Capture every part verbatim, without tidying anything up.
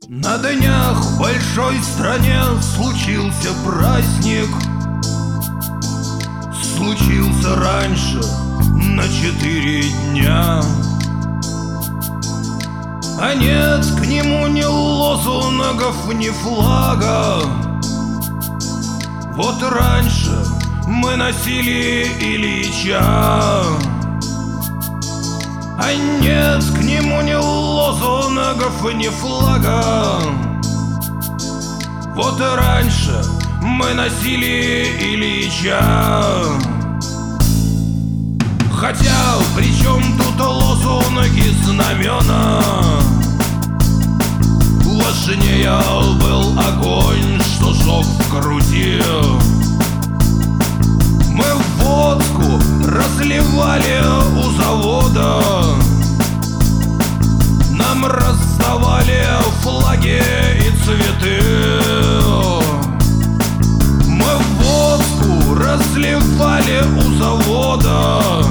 На днях в большой стране случился праздник. Случился раньше на четыре дня. А нет к нему ни лозунгов, ни флага. Вот раньше мы носили Ильича, а нет к нему ни лозунгов, ни флага. Вот раньше мы носили Ильича. Хотя при чем тут лозунги, знамена? Важнее был огонь, что жег в груди. Мы водку разливали у завода, нам раздавали флаги и цветы. Мы водку разливали у завода,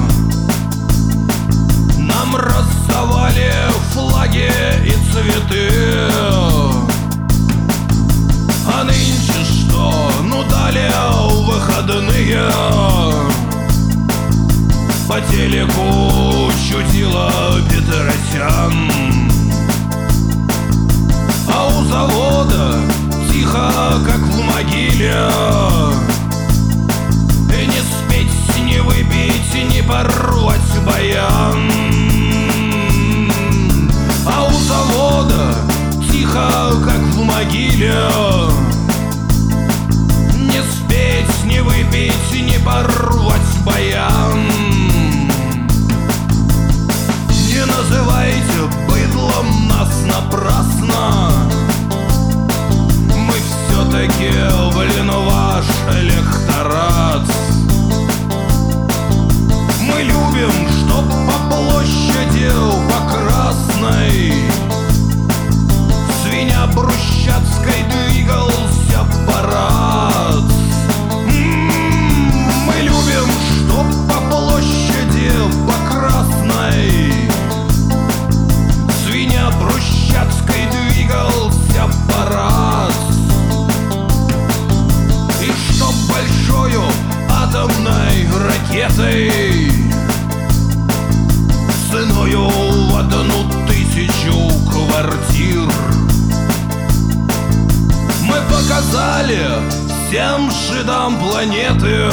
нам раздавали флаги и цветы. А нынче что? Ну дали выходные. По телеку чудило Петросян, а у завода тихо, как в могиле. И не спеть, не выпить, не порвать баян. А у завода тихо, как в могиле. Не спеть, не выпить, не порвать баян. Не называйте быдлом нас напрасно. Мы все-таки, блин, ваш электорат. Мы любим, чтоб по площади, по Красной, свинья Брусчатской двигался парад. М-м-м, мы любим, чтоб по площади, по Красной, свинья Брусчатской двигался парад. И чтоб большою атомной ракетой ценою в одну тысячу квартир мы показали всем жидам планеты,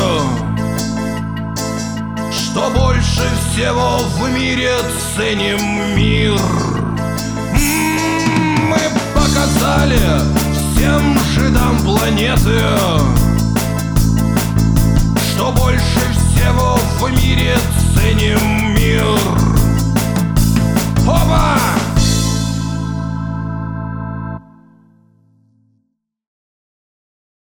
что больше всего в мире ценим мир. М-м-м, мы показали всем жидам планеты, что больше всего в мире ценим